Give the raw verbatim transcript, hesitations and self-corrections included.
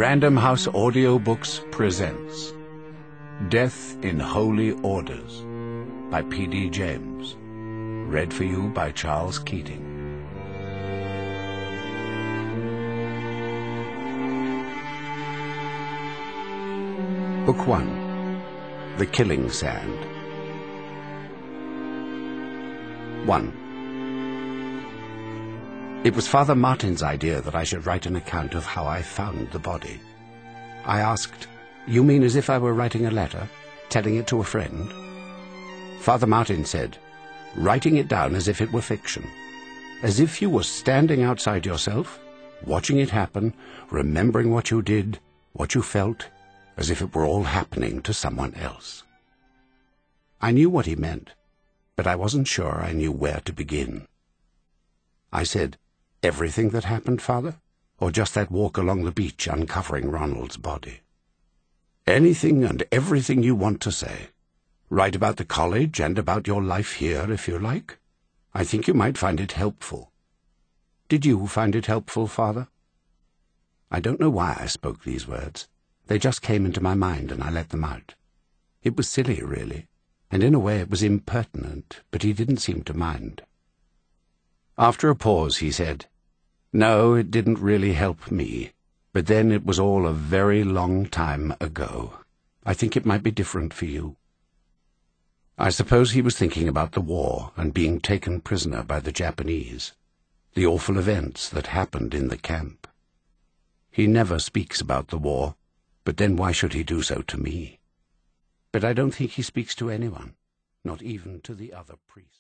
Random House Audiobooks presents Death in Holy Orders by P D James. Read for you by Charles Keating. Book one. The Killing Sand. one. It was Father Martin's idea that I should write an account of how I found the body. I asked, "You mean as if I were writing a letter, telling it to a friend?" Father Martin said, "Writing it down as if it were fiction, as if you were standing outside yourself, watching it happen, remembering what you did, what you felt, as if it were all happening to someone else." I knew what he meant, but I wasn't sure I knew where to begin. I said, "Everything that happened, Father? Or just that walk along the beach uncovering Ronald's body?" "Anything and everything you want to say. Write about the college and about your life here, if you like. I think you might find it helpful." Did you find it helpful, Father? I don't know why I spoke these words. They just came into my mind and I let them out. It was silly, really, and in a way it was impertinent, but he didn't seem to mind. After a pause he said, "No, it didn't really help me, but then it was all a very long time ago. I think it might be different for you." I suppose he was thinking about the war and being taken prisoner by the Japanese, the awful events that happened in the camp. He never speaks about the war, but then why should he do so to me? But I don't think he speaks to anyone, not even to the other priests.